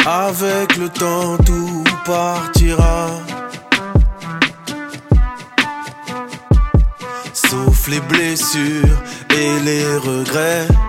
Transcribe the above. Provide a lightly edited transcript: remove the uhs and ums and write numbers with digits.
Avec le temps tout partira, sauf les blessures et les regrets.